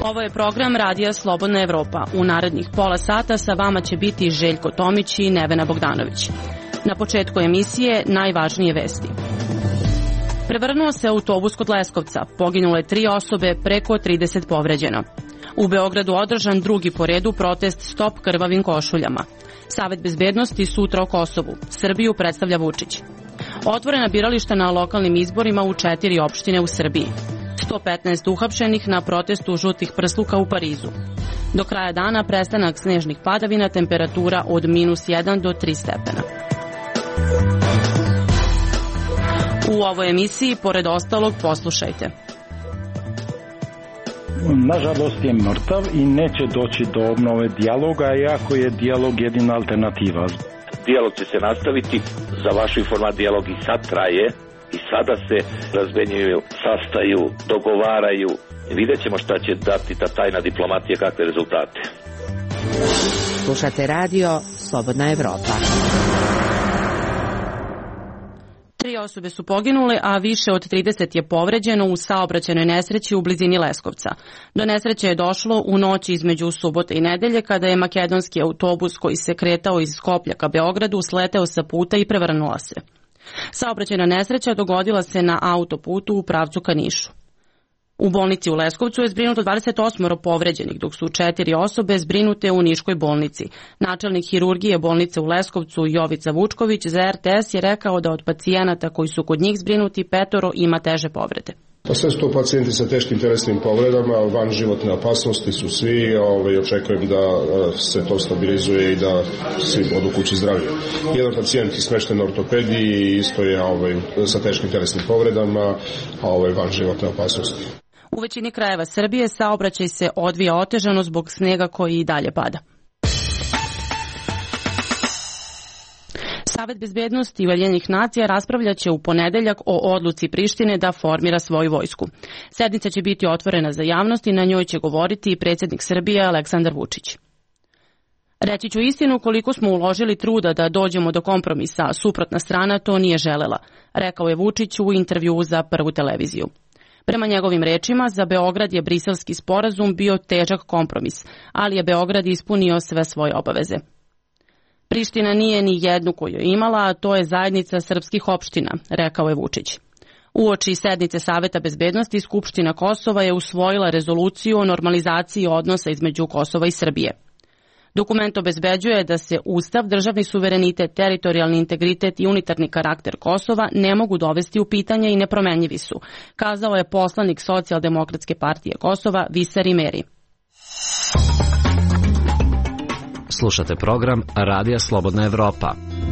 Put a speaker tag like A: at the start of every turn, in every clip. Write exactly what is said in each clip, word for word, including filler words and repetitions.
A: Ovo je program Radija Slobodna Evropa. U narednih pola sata sa vama će biti Željko Tomić i Nevena Bogdanović. Na početku emisije najvažnije vesti. Prevrnuo se autobus kod Leskovca, poginule tri osobe, preko trideset povređeno. U Beogradu održan drugi po redu protest Stop krvavim košuljama. Savet bezbednosti sutra o Kosovu. Srbiju predstavlja Vučić. Otvorena birališta na lokalnim izborima u četiri opštine u Srbiji. sto petnaest uhapšenih na protestu žutih prsluka u Parizu. Do kraja dana prestanak snežnih padavina, temperatura od minus jedan do tri stepena. U ovoj emisiji, pored ostalog, poslušajte.
B: Nažalost je mrtav i neće doći do obnove dijaloga, iako je dijalog jedina alternativa.
C: Dijalog će se nastaviti, za vašu informaciju dijalog i sad traje i sada se razmenjuju, sastaju, dogovaraju. Vidjet ćemo šta će dati ta tajna diplomatija, kakve rezultate.
D: Slušate radio Slobodna Evropa.
A: Tri osobe su poginule, a više od trideset je povređeno u saobraćajnoj nesreći u blizini Leskovca. Do nesreće je došlo u noći između subote i nedelje, kada je makedonski autobus koji se kretao iz Skoplja ka Beogradu sleteo sa puta i prevrnula se. Saobraćajna nesreća dogodila se na autoputu u pravcu ka Nišu. U bolnici u Leskovcu je zbrinuto dvadeset osam povređenih, dok su četiri osobe zbrinute u Niškoj bolnici. Načelnik hirurgije bolnice u Leskovcu Jovica Vučković za R T S je rekao da od pacijenata koji su kod njih zbrinuti petoro ima teže povrede.
E: Pa sve su to pacijenti sa teškim telesnim povredama, van životne opasnosti su svi, ovaj, očekujem da se to stabilizuje i da svi odu kući zdravi. Jedan pacijent je smešten na ortopediji, isto je ovaj, sa teškim telesnim povredama, ovaj, van životne opasnosti.
A: U većini krajeva Srbije saobraćaj se odvija otežano zbog snega koji i dalje pada. Savet bezbednosti Ujedinjenih nacija raspravljaće u ponedeljak o odluci Prištine da formira svoju vojsku. Sednica će biti otvorena za javnost i na njoj će govoriti i predsjednik Srbije Aleksandar Vučić. Reći ću istinu, koliko smo uložili truda da dođemo do kompromisa, a suprotna strana to nije želela, rekao je Vučić u intervjuu za Prvu televiziju. Prema njegovim rečima, za Beograd je Briselski sporazum bio težak kompromis, ali je Beograd ispunio sve svoje obaveze. Priština nije ni jednu koju je imala, a to je zajednica srpskih opština, rekao je Vučić. Uoči sednice Saveta bezbednosti, Skupština Kosova je usvojila rezoluciju o normalizaciji odnosa između Kosova i Srbije. Dokument obezbeđuje da se Ustav, državni suverenitet, teritorijalni integritet i unitarni karakter Kosova ne mogu dovesti u pitanje i nepromenjivi su, kazao je poslanik Socijaldemokratske partije Kosova Viser Imeri.
F: Slušate program Radija Slobodna Evropa.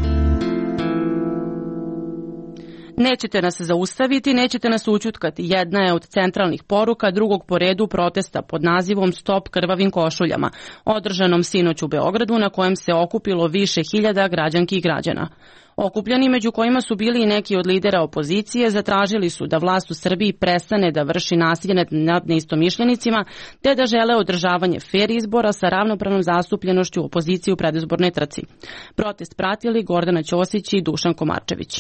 A: Nećete nas zaustaviti, nećete nas ućutkati. Jedna je od centralnih poruka drugog po redu protesta pod nazivom Stop krvavim košuljama, održanom sinoć u Beogradu, na kojem se okupilo više hiljada građanki i građana. Okupljani, među kojima su bili i neki od lidera opozicije, zatražili su da vlast u Srbiji prestane da vrši nasilje nad neistomišljenicima, te da žele održavanje fer izbora sa ravnopravnom zastupljenošću opozicije u predizbornoj trci. Protest pratili Gordana Ćosić i Dušan Komarčević.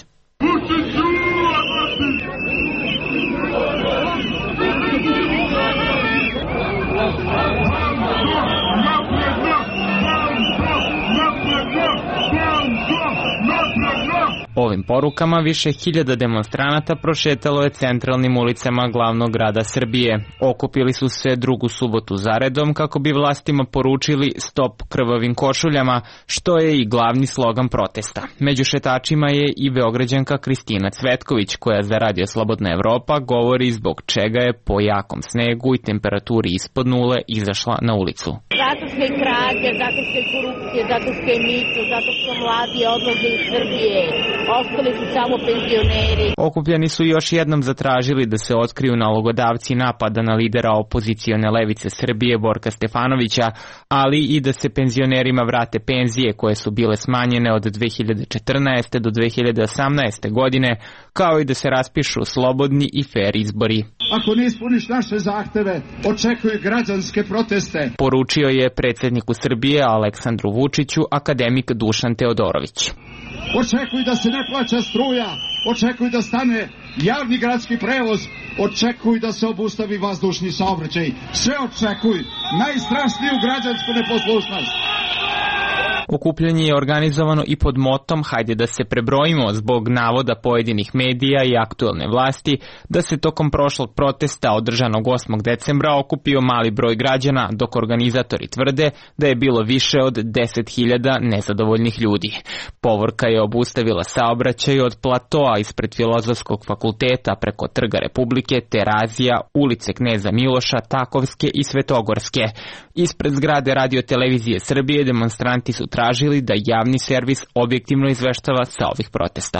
G: Ovim porukama više hiljada demonstranata prošetalo je centralnim ulicama glavnog grada Srbije. Okupili su se drugu subotu zaredom kako bi vlastima poručili stop krvavim košuljama, što je i glavni slogan protesta. Među šetačima je i Beograđanka Kristina Cvetković, koja za Radio Slobodna Evropa govori zbog čega je po jakom snegu i temperaturi ispod nule izašla na ulicu.
H: Zato što je krađa, zato što je korupcija, zato što je mito, zato što mladi odlaze iz Srbije. Ostali su samo penzioneri.
G: Okupljeni su još jednom zatražili da se otkriju nalogodavci napada na lidera opozicione levice Srbije Borka Stefanovića, ali i da se penzionerima vrate penzije koje su bile smanjene od dve hiljade četrnaeste do dve hiljade osamnaeste godine, kao i da se raspišu slobodni i fer izbori.
I: Ako ne ispuniš naše zahteve, očekuju građanske proteste.
G: Poručio je predsjedniku Srbije Aleksandru Vučiću akademik Dušan Teodorović.
I: Očekuj da se ne plaća struja, očekuju da stane javni gradski prevoz, očekuju da se obustavi vazdušni saobraćaj. Sve očekuju. Najstrašniju građansku neposlušnost.
G: Okupljanje je organizovano i pod motom "Hajde da se prebrojimo" zbog navoda pojedinih medija i aktuelne vlasti da se tokom prošlog protesta održanog osmog decembra okupio mali broj građana, dok organizatori tvrde da je bilo više od deset hiljada nezadovoljnih ljudi. Povorka je obustavila saobraćaj od platoa ispred Filozofskog fakulteta preko Trga Republike, Terazija, ulice Kneza Miloša, Takovske i Svetogorske. Ispred zgrade Radio-televizije Srbije demonstranti su tražili da javni servis objektivno izveštava sa ovih protesta.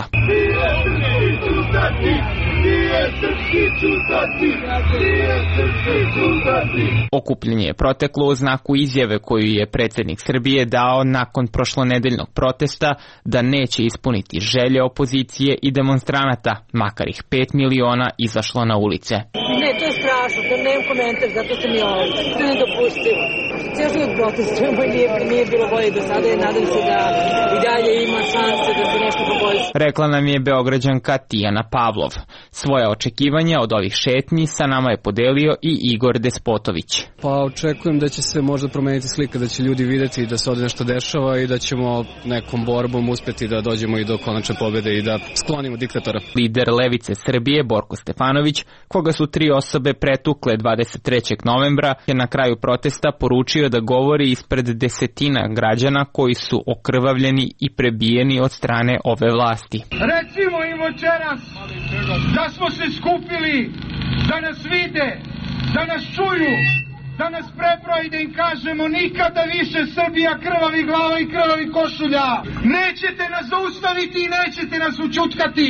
G: Okupljanje je proteklo u znaku izjave koju je predsjednik Srbije dao nakon prošlonedeljnog protesta da neće ispuniti želje opozicije i demonstranata, makar ih pet miliona izašlo na ulice.
J: Ne, to je strašno, to nemam komentar, zato sam i ovdje. To je nedopustivo. Cijel život protestujemo i nije, nije bilo bolje do sada i nadam se da i dalje ima šanse da se nešto poboljša.
G: Rekla nam je Beograđanka Tijana Pavlov. Svoja očekivanja od ovih šetnji sa nama je podelio i Igor Despotović.
K: Pa očekujem da će se možda promeniti slika, da će ljudi vidjeti da se ovdje nešto dešava i da ćemo nekom borbom uspjeti da dođemo i do konačne pobjede i da sklonimo diktatora.
G: Lider Levice Srbije Borko Stefanović, koga su tri osobe pretukle dvadeset trećeg novembra, je na kraju protesta poručio da govori ispred desetina građana koji su okrvavljeni i prebijeni od strane ove vlasti.
I: Recimo im večeras da smo se skupili, da nas vide, da nas čuju, da nas prebroji, da im kažemo nikada više Srbija krvavi glava i krvavi košulja. Nećete nas zaustaviti i nećete nas učutkati.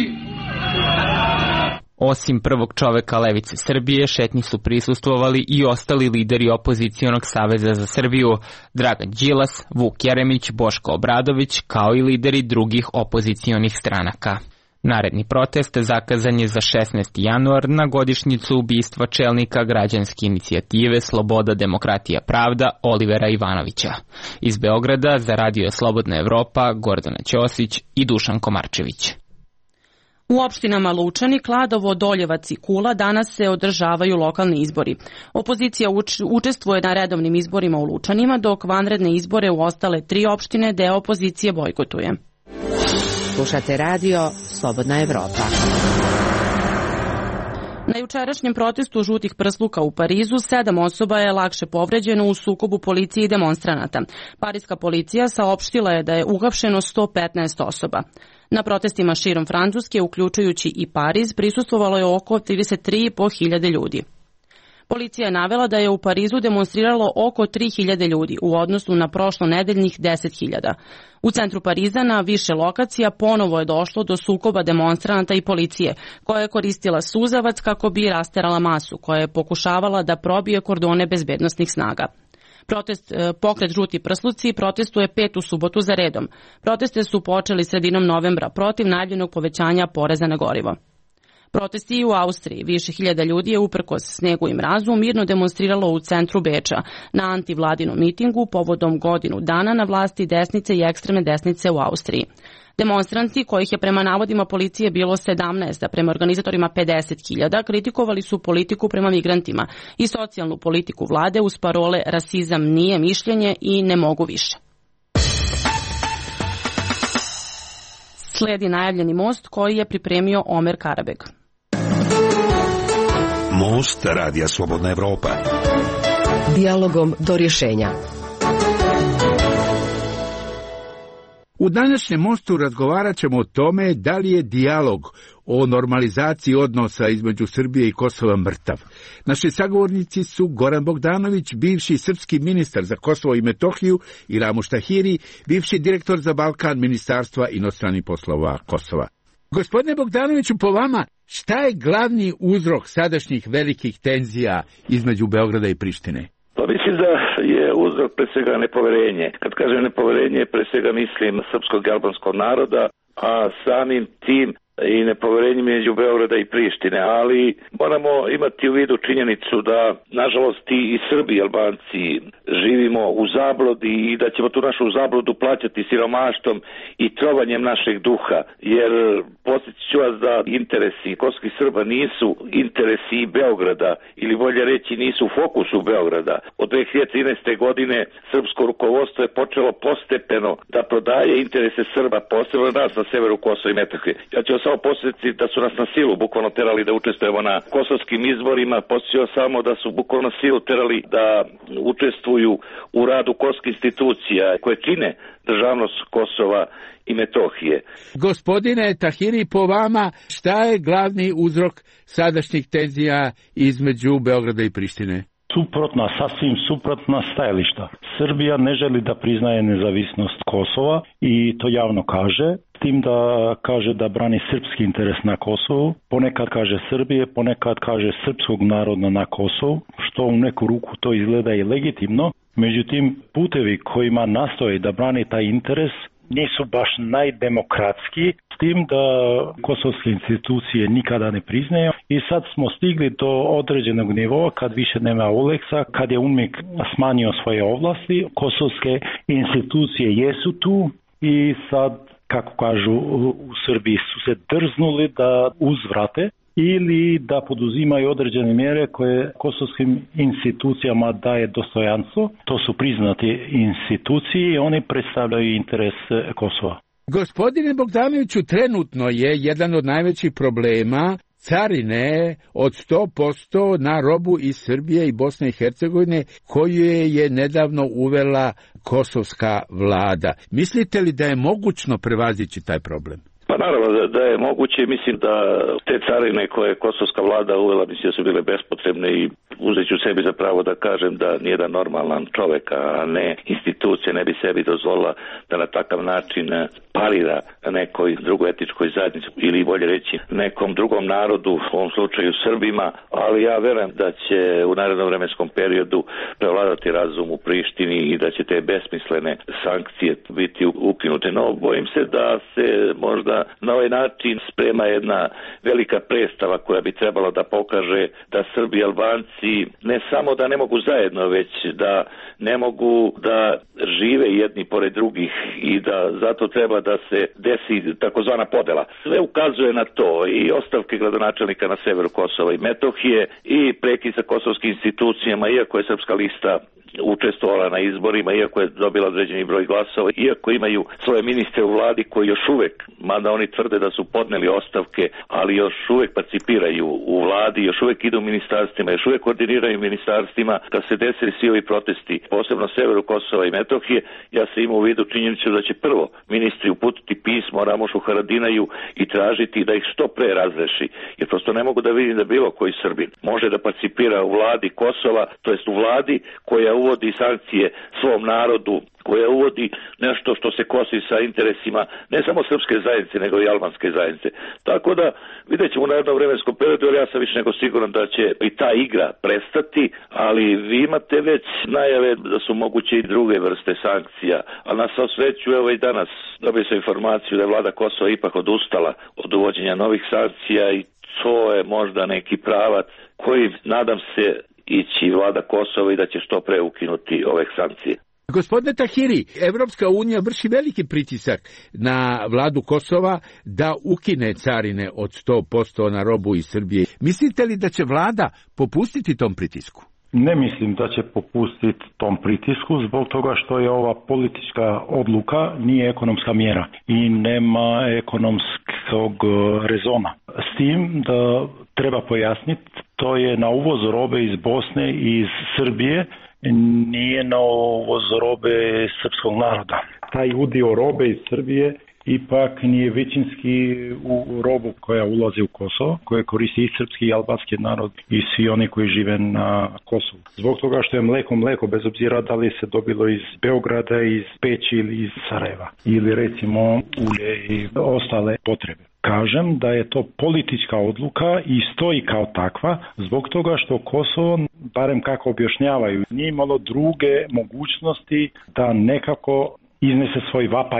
G: Osim prvog čoveka Levice Srbije, šetnji su prisustvovali i ostali lideri opozicionog Saveza za Srbiju, Dragan Đilas, Vuk Jeremić, Boško Obradović, kao i lideri drugih opozicionih stranaka. Naredni protest zakazan je za šesnaesti januar na godišnjicu ubistva čelnika građanske inicijative Sloboda, demokratija, pravda Olivera Ivanovića. Iz Beograda za Radio Slobodna Evropa Gordana Ćosić i Dušan Komarčević.
A: U opštinama Lučani, Kladovo, Doljevac i Kula danas se održavaju lokalni izbori. Opozicija uč, učestvuje na redovnim izborima u Lučanima, dok vanredne izbore u ostale tri opštine deo opozicije bojkotuje.
D: Slušate radio Slobodna Evropa.
A: Na jučerašnjem protestu žutih prsluka u Parizu sedam osoba je lakše povređeno u sukobu policije i demonstranata. Parijska policija saopštila je da je uhapšeno sto petnaest osoba. Na protestima širom Francuske, uključujući i Pariz, prisustvovalo je oko trideset tri i po hiljade ljudi. Policija je navela da je u Parizu demonstriralo oko tri hiljade ljudi u odnosu na prošlonedeljnih deset hiljada. U centru Pariza na više lokacija ponovo je došlo do sukoba demonstranata i policije, koja je koristila suzavac kako bi rasterala masu, koja je pokušavala da probije kordone bezbednosnih snaga. Protest, pokret Žuti prsluci protestuje petu subotu za redom. Proteste su počeli sredinom novembra protiv najavljenog povećanja poreza na gorivo. Protesti u Austriji. Više hiljada ljudi je uprkos snegu i mrazu mirno demonstriralo u centru Beča na antivladinom mitingu povodom godinu dana na vlasti desnice i ekstremne desnice u Austriji. Demonstranti, kojih je prema navodima policije bilo sedamnaest, a prema organizatorima pedeset hiljada, kritikovali su politiku prema migrantima i socijalnu politiku vlade uz parole rasizam nije mišljenje i ne mogu više. Slijedi najavljeni most koji je pripremio Omer Karabeg.
L: Most Radija Slobodna Evropa.
D: Dijalogom do rješenja.
M: U današnjem mostu razgovarat ćemo o tome da li je dijalog o normalizaciji odnosa između Srbije i Kosova mrtav. Naši sagovornici su Goran Bogdanović, bivši srpski ministar za Kosovo i Metohiju, i Ramuš Tahiri, bivši direktor za Balkan Ministarstva inostranih poslova Kosova. Gospodine Bogdanoviću, po vama, šta je glavni uzrok sadašnjih velikih tenzija između Beograda i Prištine?
C: Pa mislim da je uzrok pre svega nepoverenje. Kad kažem nepoverenje, pre svega mislim srpskog i albanskog naroda, a samim tim i nepoverenje među Beograda i Prištine, ali moramo imati u vidu činjenicu da, nažalost, i Srbi i Albanci živimo u zabludi i da ćemo tu našu zabludu plaćati siromaštvom i trovanjem našeg duha, jer podsjetit ću vas da interesi kosovskih Srba nisu interesi Beograda, ili bolje reći nisu u fokusu Beograda. Od dve hiljade trinaeste. godine srpsko rukovodstvo je počelo postepeno da prodaje interese Srba, posebno nas na severu Kosova i Metohije. Ja ću samo posjetiti da su nas na silu bukvalno terali da učestvujemo na kosovskim izborima, posjetio samo da su bukvalno na silu terali da učestvuju u radu kosovskih institucija koje čine državnost Kosova i Metohije.
M: Gospodine Tahiri, po vama šta je glavni uzrok sadašnjih tenzija između Beograda i Prištine?
B: Suprotna, sasvim suprotna stajališta. Srbija ne želi da priznaje nezavisnost Kosova i to javno kaže, s tim da kaže da brani srpski interes na Kosovu, ponekad kaže Srbije, ponekad kaže srpskog naroda na Kosovu, što u neku ruku to izgleda i legitimno. Međutim, putevi kojima nastoji da brani taj interes nisu baš najdemokratski, s tim da kosovske institucije nikada ne priznaju i sad smo stigli do određenog nivoa kad više nema Uleksa, kad je UNMIK smanjio svoje ovlasti, kosovske institucije jesu tu i sad, kako kažu u Srbiji, su se drznuli da uzvrate ili da poduzimaju određene mjere koje kosovskim institucijama daje dostojanstvo. To su priznati institucije i oni predstavljaju interes Kosova.
M: Gospodine Bogdanoviću, trenutno je jedan od najvećih problema carine od sto posto na robu iz Srbije i Bosne i Hercegovine koju je nedavno uvela kosovska vlada. Mislite li da je mogućno prevazići taj problem?
C: Pa naravno da, da je moguće, mislim da te carine koje je kosovska vlada uvela, mislim da su bile bespotrebne i uzet ću sebi za pravo da kažem da nijedan normalan čovek, a ne institucija, ne bi sebi dozvolila da na takav način parira nekoj drugoj etičkoj zajednici ili bolje reći nekom drugom narodu, u ovom slučaju Srbima, ali ja verujem da će u narednom vremenskom periodu prevladati razum u Prištini i da će te besmislene sankcije biti ukinute. No, bojim se da se možda na ovaj način sprema jedna velika predstava koja bi trebala da pokaže da Srbi i Albanci ne samo da ne mogu zajedno, već da ne mogu da žive jedni pored drugih i da zato treba da se desi takozvana podela. Sve ukazuje na to i ostavke gradonačelnika na severu Kosova i Metohije i prekid sa kosovskim institucijama, iako je Srpska lista učestvovala na izborima, iako je dobila određeni broj glasova, iako imaju svoje ministre u vladi koji još uvek, mada oni tvrde da su podneli ostavke, ali još uvek participiraju u vladi, još uvek idu u ministarstvima, još uvek koordiniraju ministarstvima. Kad se desili svi ovi protesti, posebno severu Kosova i Metohije, ja se imam u vidu činjenicu da će prvo ministri uputiti pismo Ramošu Haradinaju i tražiti da ih što pre razreši, jer prosto ne mogu da vidim da bilo koji Srbin može da participira u vladi Kosova, to jest u vladi koja uvodi sankcije svom narodu, koja uvodi nešto što se kosi sa interesima ne samo srpske zajednice, nego i albanske zajednice. Tako da vidjet ćemo na jednom vremenskom periodu, ali ja sam više nego siguran da će i ta igra prestati, ali vi imate već najave da su moguće i druge vrste sankcija, a na sva sreću, evo i danas dobio sam informaciju da je vlada Kosova ipak odustala od uvođenja novih sankcija i to je možda neki pravac koji, nadam se, ići vlada Kosova i da će što pre ukinuti ove sankcije.
M: Gospodine Tahiri, Evropska unija vrši veliki pritisak na vladu Kosova da ukine carine od sto posto na robu iz Srbije. Mislite li da će vlada popustiti tom pritisku?
B: Ne mislim da će popustiti tom pritisku zbog toga što je ova politička odluka nije ekonomska mjera i nema ekonomskog rezona. S tim da treba pojasniti, to je na uvoz robe iz Bosne i iz Srbije, nije na uvoz robe srpskog naroda. Taj udio robe iz Srbije ipak nije većinski u robu koja ulazi u Kosovo, koje koristi i srpski i albanski narod i svi oni koji žive na Kosovu. Zbog toga što je mleko mleko, bez obzira da li se dobilo iz Beograda, iz Peći ili iz Sarajeva, ili recimo ulje i ostale potrebe. Kažem da je to politička odluka i stoji kao takva zbog toga što Kosovo, barem kako objašnjavaju, nije imalo druge mogućnosti da nekako iznese svoj vapaj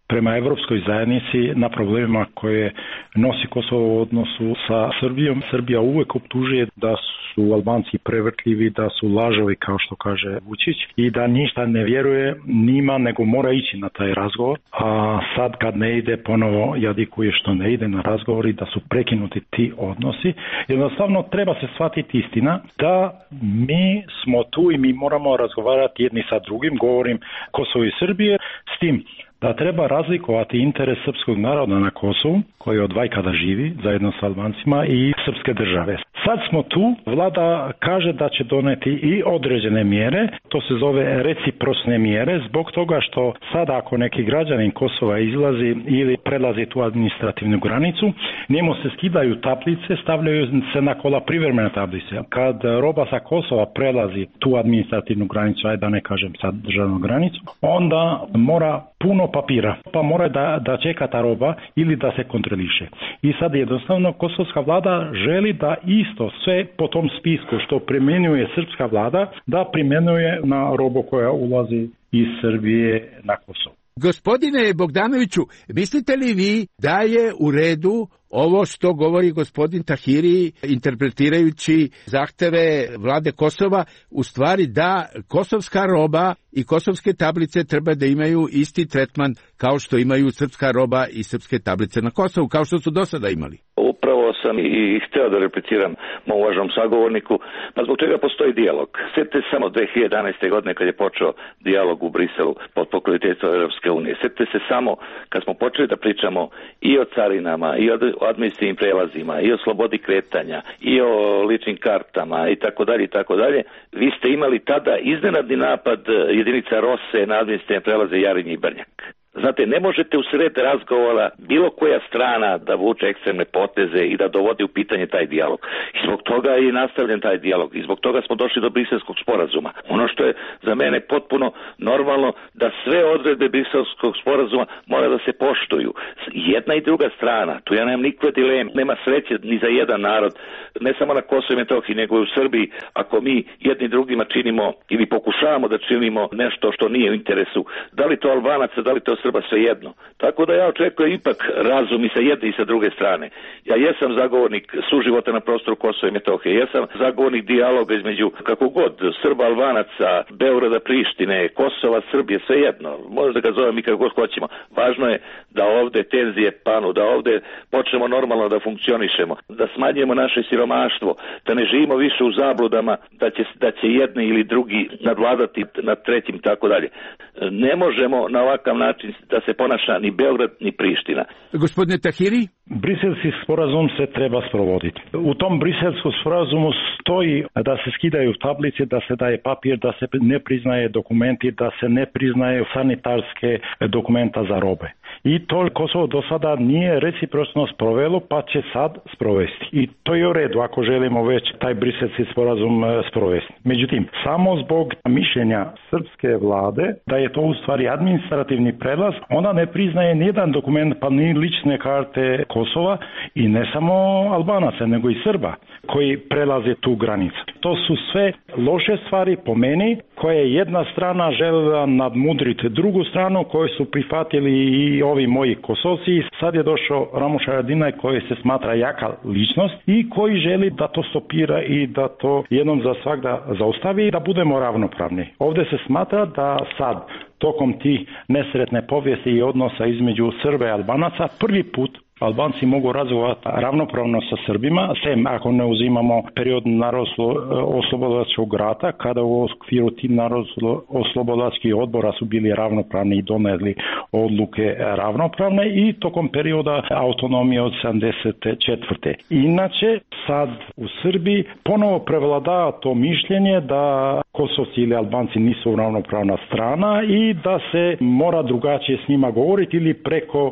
B: prema Evropskoj zajednici na problemima koje nosi Kosovo u odnosu sa Srbijom. Srbija uvek optužuje da su Albanci prevrtljivi, da su lažovi, kao što kaže Vučić, i da ništa ne vjeruje njima, nego mora ići na taj razgovor. A sad kad ne ide, ponovo jadikuje što ne ide na razgovor i da su prekinuti ti odnosi. Jednostavno treba se shvatiti istina da mi smo tu i mi moramo razgovarati jedni sa drugim, govorim Kosovo i Srbije, s tim da treba razlikovati interes srpskog naroda na Kosovu, koji od vajkada živi zajedno s Albancima, i srpske države. Sad smo tu, vlada kaže da će doneti i određene mjere, to se zove reciprocne mjere, zbog toga što sada ako neki građanin Kosova izlazi ili prelazi tu administrativnu granicu, njemu se skidaju tablice, stavljaju se na kola privremene tablice. Kad roba sa Kosova prelazi tu administrativnu granicu, ajde da ne kažem sad državnu granicu, onda mora puno papira, pa mora da, da čeka ta roba ili da se kontroliše. I sad jednostavno kosovska vlada želi da isto sve po tom spisku što primjenjuje srpska vlada, da primjenjuje na robu koja ulazi iz Srbije na Kosovo.
M: Gospodine Bogdanoviću, mislite li vi da je u redu ovo što govori gospodin Tahiri, interpretirajući zahteve vlade Kosova, u stvari da kosovska roba i kosovske tablice treba da imaju isti tretman kao što imaju srpska roba i srpske tablice na Kosovu, kao što su do sada imali?
C: Upravo sam i hteo da repliciram mom uvaženom sagovorniku, pa zbog čega postoji dijalog. Sjetite samo dve hiljade jedanaeste. godine kad je počeo dijalog u Briselu pod pokroviteljstvom Europske unije. Sjetite se samo kad smo počeli da pričamo i o carinama, i o administrativnim prelazima, i o slobodi kretanja, i o ličnim kartama i tako dalje i tako dalje. Vi ste imali tada iznenadni napad jedinica Rose na administrativne prelaze Jarinje i Brnjak. Znate, ne možete u sred razgovora bilo koja strana da vuče ekstremne poteze i da dovodi u pitanje taj dijalog. I zbog toga je nastavljen taj dijalog i zbog toga smo došli do Briselskog sporazuma. Ono što je za mene potpuno normalno da sve odredbe Briselskog sporazuma mora da se poštuju. Jedna i druga strana, tu ja nemam nikakve dileme, nema sreće ni za jedan narod, ne samo na Kosovu i Metohiji, nego i u Srbiji, ako mi jedni drugima činimo ili pokušavamo da činimo nešto što nije u interesu. Da li to Albanaca, da li to Srba, svejedno. Tako da ja očekujem ipak razum i sa jedne i sa druge strane. Ja jesam zagovornik suživota na prostoru Kosova i Metohije, jesam zagovornik dijaloga između kako god Srba, Albanaca, Beograda, Prištine, Kosova, Srbije, svejedno. Možda ga zovem i kako god hoćemo. Važno je da ovde tenzije panu, da ovde počnemo normalno da funkcionišemo, da smanjujemo naše siromaštvo, da ne živimo više u zabludama, da će, da će jedni ili drugi nadvladati nad trećim, tako dalje. Ne možemo na ovakav način da se ponaša ni Beograd ni Priština.
M: Gospodine Tahiri?
B: Briselski sporazum se treba sprovoditi. U tom Briselskom sporazumu stoji da se skidaju tablice, da se daje papir, da se ne priznaje dokumenti, da se ne priznaje sanitarske dokumenta za robe. I to Kosovo do sada nije recipročno sprovelo, pa će sad sprovesti. I to je u redu ako želimo već taj Briselski sporazum sprovesti. Međutim, samo zbog mišljenja srpske vlade da je to u stvari administrativni prelaz, ona ne priznaje nijedan dokument, pa ni lične karte Kosova i ne samo Albanaca, nego i Srba koji prelaze tu granicu. To su sve loše stvari po meni, koje jedna strana željela nadmudriti drugu stranu, koju su prihvatili i ovi moji Kosovci. Sad je došao Ramuš Haradinaj koji se smatra jaka ličnost i koji želi da to stopira i da to jednom za svagda zaustavi i da budemo ravnopravni. Ovdje se smatra da sad tokom tih nesretne povijesti i odnosa između Srba i Albanaca prvi put Albanci mogu razgovarati ravnopravno sa Srbima, sem ako ne uzimamo period narodno-oslobodilačkog rata, kada u okviru tih narodno-oslobodilačkih odbora su bili ravnopravni i donijeli odluke ravnopravne i tokom perioda autonomije od sedamdeset četvrte. Inače, sad u Srbiji ponovo prevladava to mišljenje da Kosovci ili Albanci nisu ravnopravna strana i da se mora drugačije s njima govoriti ili preko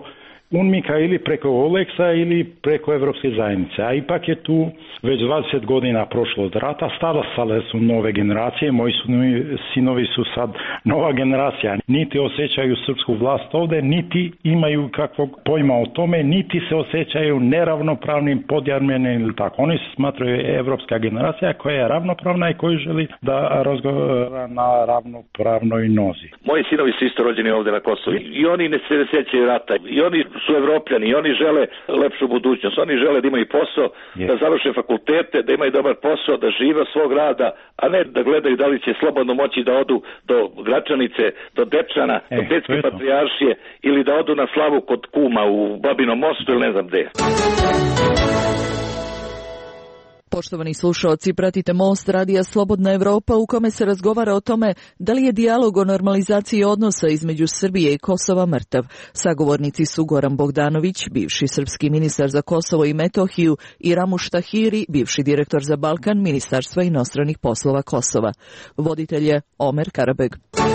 B: UNMIK-a ili preko Oleksa ili preko Evropske zajednice. A ipak je tu već dvadeset godina prošlo od rata, stasale su nove generacije, moji su, sinovi su sad nova generacija. Niti osjećaju srpsku vlast ovde, niti imaju kakvog pojma o tome, niti se osjećaju neravnopravnim, podjarmene ili tako. Oni se smatraju evropska generacija koja je ravnopravna i koja želi da razgovara na ravnopravnoj nozi.
C: Moji sinovi su isto rođeni ovde na Kosovu i oni ne se sjećaju rata. I oni su evropljani i oni žele lepšu budućnost. Oni žele da imaju posao, yes. da završe fakultete, da imaju dobar posao, da žive od svog rada, a ne da gledaju da li će slobodno moći da odu do Gračanice, do Dečana, e, do Petske patrijaršije ili da odu na slavu kod kuma u Babinom mostu ili ne znam gde.
N: Poštovani slušaoci, pratite Most radija Slobodna Evropa u kome se razgovara o tome da li je dijalog o normalizaciji odnosa između Srbije i Kosova mrtav. Sagovornici su Goran Bogdanović, bivši srpski ministar za Kosovo i Metohiju, i Ramuš Tahiri, bivši direktor za Balkan Ministarstva inostranih poslova Kosova. Voditelj je Omer Karabeg.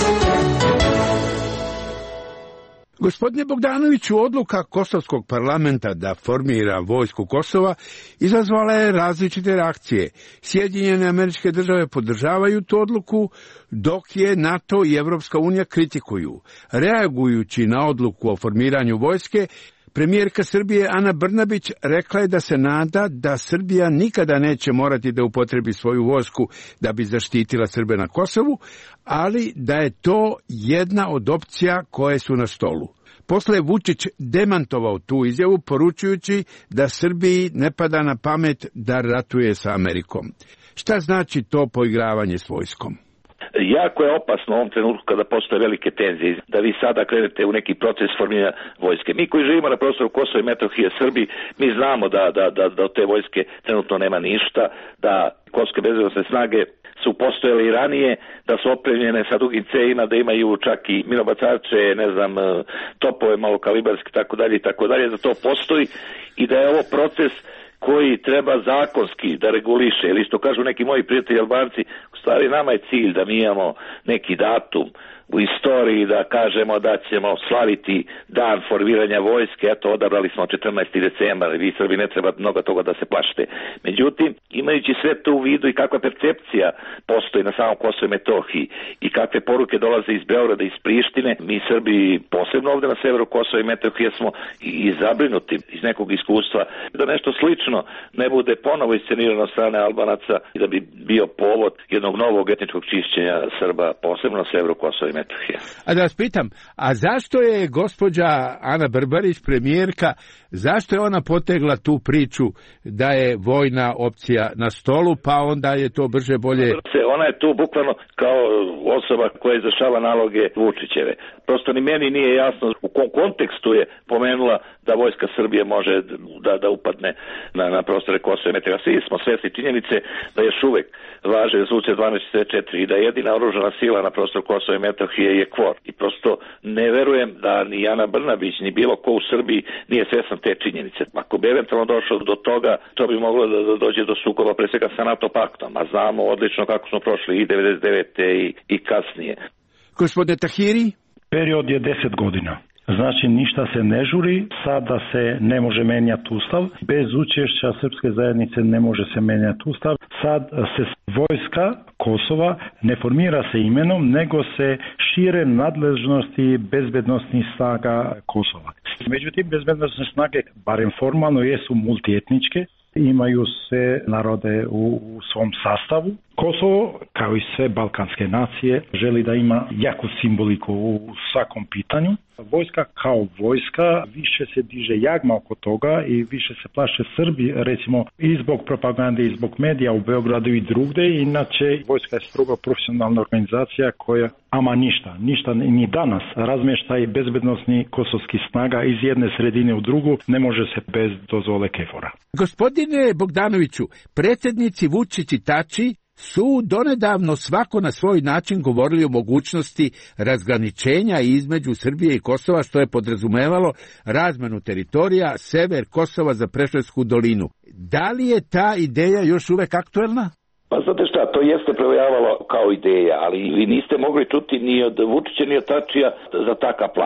M: Gospodine Bogdanoviću, odluka Kosovskog parlamenta da formira vojsku Kosova izazvala je različite reakcije. Sjedinjene Američke Države podržavaju tu odluku, dok je NATO i Evropska unija kritikuju. Reagujući na odluku o formiranju vojske, premijerka Srbije Ana Brnabić rekla je da se nada da Srbija nikada neće morati da upotrebi svoju vojsku da bi zaštitila Srbe na Kosovu, ali da je to jedna od opcija koje su na stolu. Posle je Vučić demantovao tu izjavu, poručujući da Srbiji ne pada na pamet da ratuje sa Amerikom. Šta znači to poigravanje s vojskom?
C: Jako je opasno u ovom trenutku kada postoje velike tenzije, da vi sada krenete u neki proces formiranja vojske. Mi koji živimo na prostoru Kosova i Metohije, Srbi, mi znamo da, da, da, da od te vojske trenutno nema ništa, da kosovske bezbednosne snage su postojale i ranije, da su opremljene sa dugim cevima, da imaju čak i minobacače, ne znam, topove malokalibarski, tako dalje i tako dalje, da to postoji i da je ovo proces koji treba zakonski da reguliše, ili što kažu neki moji prijatelji Albanci, u stvari nama je cilj da mi imamo neki datum u istoriji da kažemo da ćemo slaviti dan formiranja vojske, eto odabrali smo četrnaesti decembar, vi Srbi ne treba mnogo toga da se plašite. Međutim, imajući sve to u vidu i kakva percepcija postoji na samom Kosovu i Metohiji i kakve poruke dolaze iz Beograda i iz Prištine, mi Srbi posebno ovde na severu Kosova i Metohije smo i zabrinuti iz nekog iskustva da nešto slično ne bude ponovo iscenirano od strane Albanaca i da bi bio povod jednog novog etničkog čišćenja Srba, posebno na severu Kosova i Metohije.
M: A da vas pitam, a zašto je gospođa Ana Brbarić, premijerka, zašto je ona potegla tu priču da je vojna opcija na stolu, pa onda je to brže bolje?
C: Ona je tu bukvalno kao osoba koja izvršava naloge Vučićeve. Prosto ni meni nije jasno u kom kontekstu je pomenula da vojska Srbije može da, da upadne na, na prostore Kosova i Metohije. Svi smo svesni činjenice da još uvek važe rezolucija dvanaest četrdeset četiri i da jedina oružana sila na prostoru Kosova i Metohije je KFOR. I prosto ne verujem da ni Ana Brnabić ni bilo ko u Srbiji nije svestan te činjenice. Ako bi eventualno došlo do toga, to bi moglo da, da dođe do sukoba pre svega sa NATO paktom, a znamo odlično kako smo prošli i devedeset devete i, i kasnije.
M: Gospodine Tahiri?
B: Period je deset godina. Znači ništa se ne žuri, sada se ne može menjati ustav, bez učešća srpske zajednice ne može se menjati ustav, sad se vojska Kosova ne formira se imenom, nego se šire nadležnosti bezbednostnih snaga Kosova. Međutim, bezbednostne snage, barem formalno, jesu multietničke, imaju sve narode u, u svom sastavu. Kosovo, kao i sve balkanske nacije, želi da ima jaku simboliku u svakom pitanju. Vojska kao vojska više se diže jagma oko toga i više se plaše Srbi, recimo i zbog propagande i zbog medija u Beogradu i drugde. Inače, vojska je strogo profesionalna organizacija koja, ama ništa, ništa ni danas razmještaj bezbednosni kosovskih snaga iz jedne sredine u drugu ne može se bez dozvole KFOR-a.
M: Gospodine Bogdanoviću, predsjednici Vučić i Tači su donedavno svako na svoj način govorili o mogućnosti razgraničenja između Srbije i Kosova, što je podrazumevalo razmenu teritorija, sever Kosova za Preševsku dolinu. Da li je ta ideja još uvek aktuelna?
C: Pa znate šta, to jeste provejavalo kao ideja, ali vi niste mogli čuti ni od Vučića ni od Tačija za takav plan.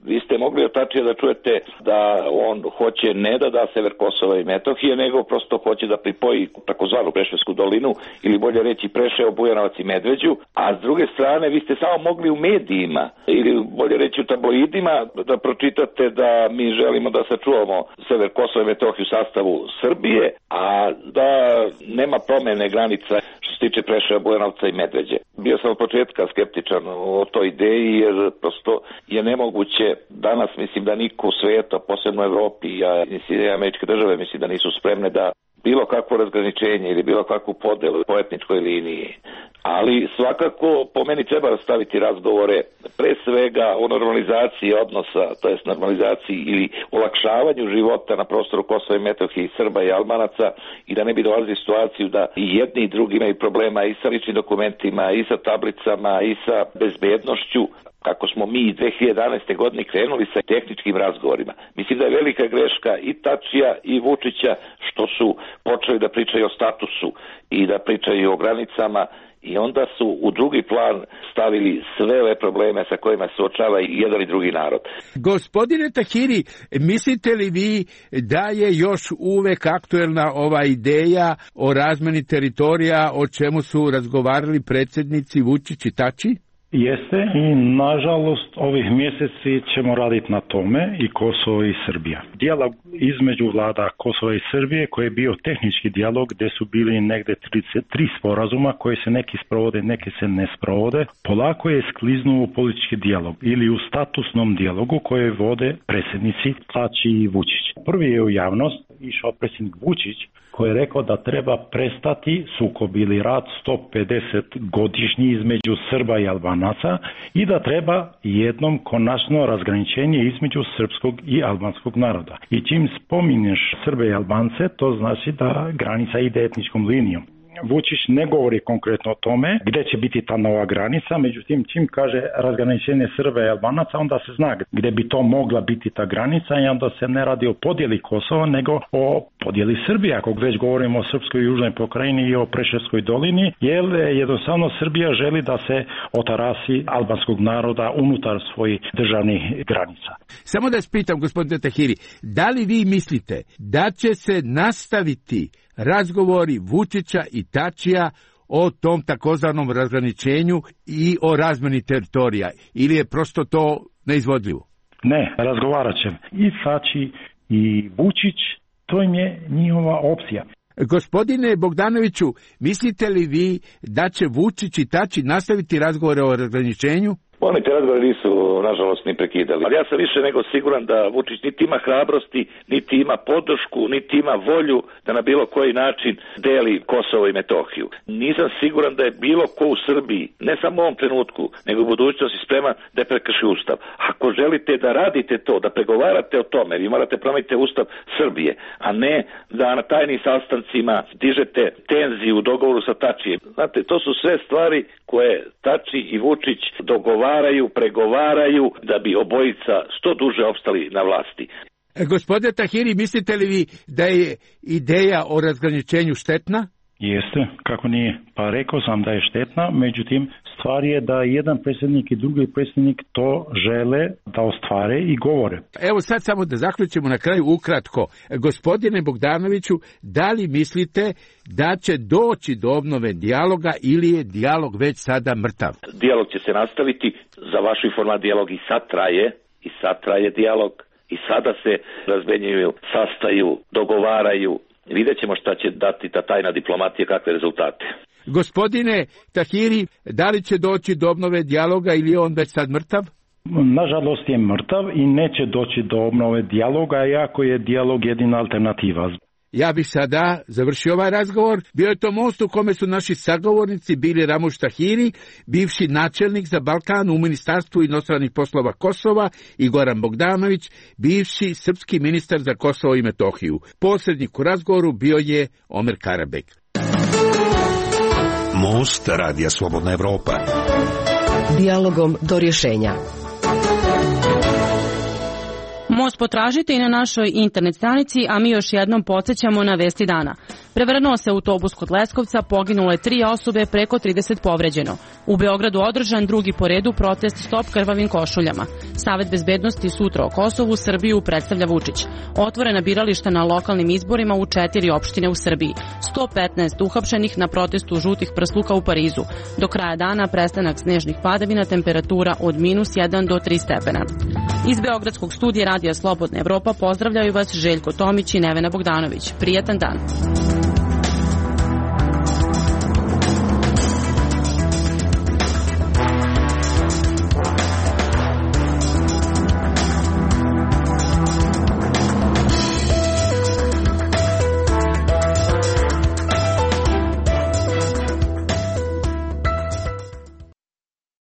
C: Vi ste mogli od Tačija da čujete da on hoće ne da da sever Kosova i Metohije, nego prosto hoće da pripoji takozvanu Preševsku dolinu, ili bolje reći Preševo, Bujanovac i Medveđu, a s druge strane vi ste samo mogli u medijima, ili bolje reći u tabloidima, da pročitate da mi želimo da sačuvamo sever Kosova i Metohiju u sastavu Srbije, a da nema promene granica što se tiče Preševa, Bujanovca i Medveđe. Bio sam od početka skeptičan o toj ideji, jer prosto je nemoguće. Danas mislim da niko u svijetu, posebno u Evropi, a i američke države mislim da nisu spremne da bilo kakvo razgraničenje ili bilo kakvu podelu po etničkoj liniji. Ali svakako po meni treba staviti razgovore pre svega o normalizaciji odnosa, to jest normalizaciji ili olakšavanju života na prostoru Kosova i Metohije, Srba i Albanaca, i da ne bi dolazili situaciju da i jedni i drugi imaju problema i sa ličnim dokumentima, i sa tablicama, i sa bezbednošću, kako smo mi dve hiljade jedanaeste. godine krenuli sa tehničkim razgovorima. Mislim da je velika greška i Tačija i Vučića što su počeli da pričaju o statusu i da pričaju o granicama, i onda su u drugi plan stavili sve ove probleme sa kojima se suočava i jedan i drugi narod.
M: Gospodine Tahiri, mislite li vi da je još uvek aktuelna ova ideja o razmeni teritorija, o čemu su razgovarali predsjednici Vučić i Tači?
B: Jeste, i nažalost ovih mjeseci ćemo raditi na tome i Kosovo i Srbija. Dijalog između vlada Kosova i Srbije koji je bio tehnički dijalog gdje su bili negdje trideset tri sporazuma koji se neki sprovode, neki se ne sprovode, polako je skliznuo u politički dijalog ili u statusnom dijalogu koje vode predsjednici Tači i Vučić. Prvi je u javnost išao predsjednik Vučić koji je rekao da treba prestati sukob ili rat sto pedeset godišnji između Srba i Albanaca i da treba jednom konačno razgraničenje između srpskog i albanskog naroda. I čim spominješ Srbe i Albance, to znači da granica ide etničkom linijom. Vučić ne govori konkretno o tome gdje će biti ta nova granica, međutim čim kaže razgraničenje Srba i Albanaca, onda se zna gdje bi to mogla biti ta granica i onda se ne radi o podjeli Kosova, nego o podjeli Srbije, ako već govorimo o Srpskoj južnoj pokrajini i o Preševskoj dolini, jer jednostavno Srbija želi da se otarasi albanskog naroda unutar svojih državnih granica.
M: Samo da spitam, gospodine Tahiri, da li vi mislite da će se nastaviti razgovori Vučića i Tačija o tom takozvanom razgraničenju i o razmeni teritorija, ili je prosto to neizvodljivo?
B: Ne, razgovarat će i Tači i Vučić, to im je njihova opcija.
M: Gospodine Bogdanoviću, mislite li vi da će Vučić i Tači nastaviti razgovore o razgraničenju?
C: Oni te razgovore nisu, nažalost, ni prekidali. Ali ja sam više nego siguran da Vučić niti ima hrabrosti, niti ima podršku, niti ima volju da na bilo koji način deli Kosovo i Metohiju. Nisam siguran da je bilo ko u Srbiji, ne samo u ovom trenutku, nego u budućnosti spreman da je prekrši Ustav. Ako želite da radite to, da pregovarate o tome, vi morate promeniti Ustav Srbije, a ne da na tajnim sastancima dižete tenziju u dogovoru sa Tačijem. Znate, to su sve stvari koje Tači i Vučić dogovaraju, pregovaraju da bi obojica što duže opstali na vlasti.
M: Gospodine Tahiri, mislite li vi da je ideja o razgraničenju štetna?
B: Jeste, kako nije. Pa rekao sam da je štetna, međutim stvar je da jedan predsjednik i drugi predsjednik to žele da ostvare i govore.
M: Evo sad samo da zaključimo na kraju ukratko. Gospodine Bogdanoviću, da li mislite da će doći do obnove dijaloga ili je dijalog već sada mrtav?
C: Dijalog će se nastaviti, za vašu informaciju dijalog i sad traje, i sad traje dijalog, i sada se razmenjuju, sastaju, dogovaraju. Vidjet ćemo šta će dati ta tajna diplomatija, kakve rezultate.
M: Gospodine Tahiri, da li će doći do obnove dijaloga ili je on već sad mrtav?
B: Nažalost je mrtav i neće doći do obnove dijaloga, iako je dijalog jedina alternativa.
M: Ja bih sada završio ovaj razgovor. Bio je to most u kome su naši sagovornici bili Ramuš Tahiri, bivši načelnik za Balkan u Ministarstvu inostranih poslova Kosova, i Goran Bogdanović, bivši srpski ministar za Kosovo i Metohiju. Posrednik u razgovoru bio je Omer Karabek.
L: Most Radija Slobodna Evropa.
D: Dijalogom do rješenja.
A: Most potražite i na našoj internet stranici, a mi još jednom podsjećamo na vesti dana. Prevrnuo se autobus kod Leskovca, poginulo je tri osobe, preko trideset povređeno. U Beogradu održan drugi po redu protest Stop krvavim košuljama. Savet bezbednosti sutra o Kosovu, Srbiju predstavlja Vučić. Otvorena birališta na lokalnim izborima u četiri opštine u Srbiji. sto petnaest uhapšenih na protestu žutih prsluka u Parizu. Do kraja dana prestanak snežnih padavina, temperatura od minus jedan do tri stepena. Iz Beogradskog studija Radija Slobodna Evropa pozdravljaju vas Željko Tomić i Nevena Bogdanović. Prijetan dan.